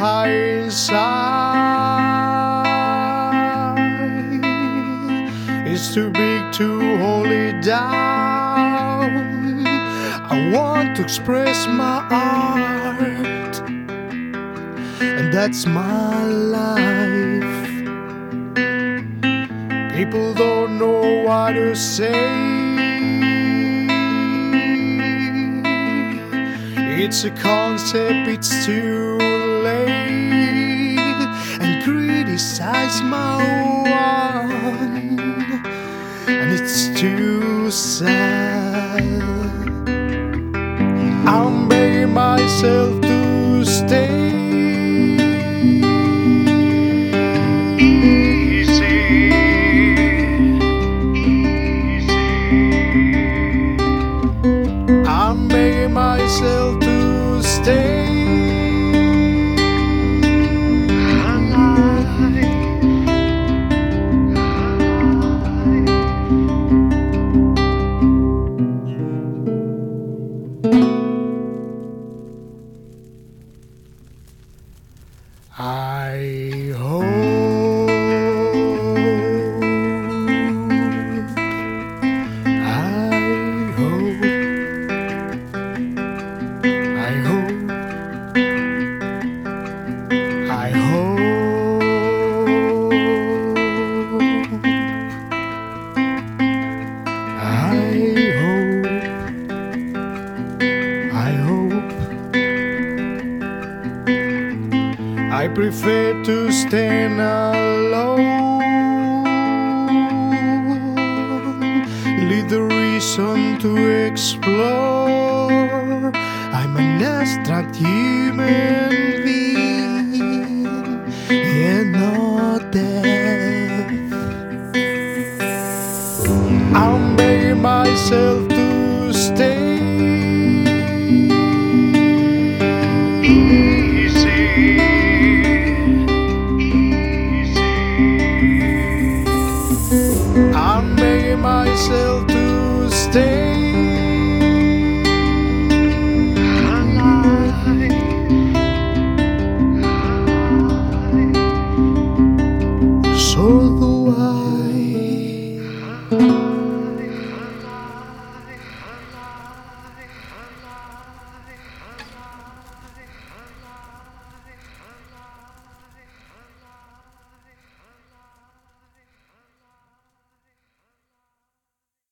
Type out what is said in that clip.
inside is too big to hold it down. I want to express my art, and that's my life. People don't know what to say. It's a concept, it's too late, and criticize my one, and it's too sad. I'm begging myself to stay. I'm begging myself to stay alive. I hope, I hope, I hope, I hope. I prefer to stand alone, leave the reason to explore. I'm an abstract human being and not deaf. I'm begging myself to stay.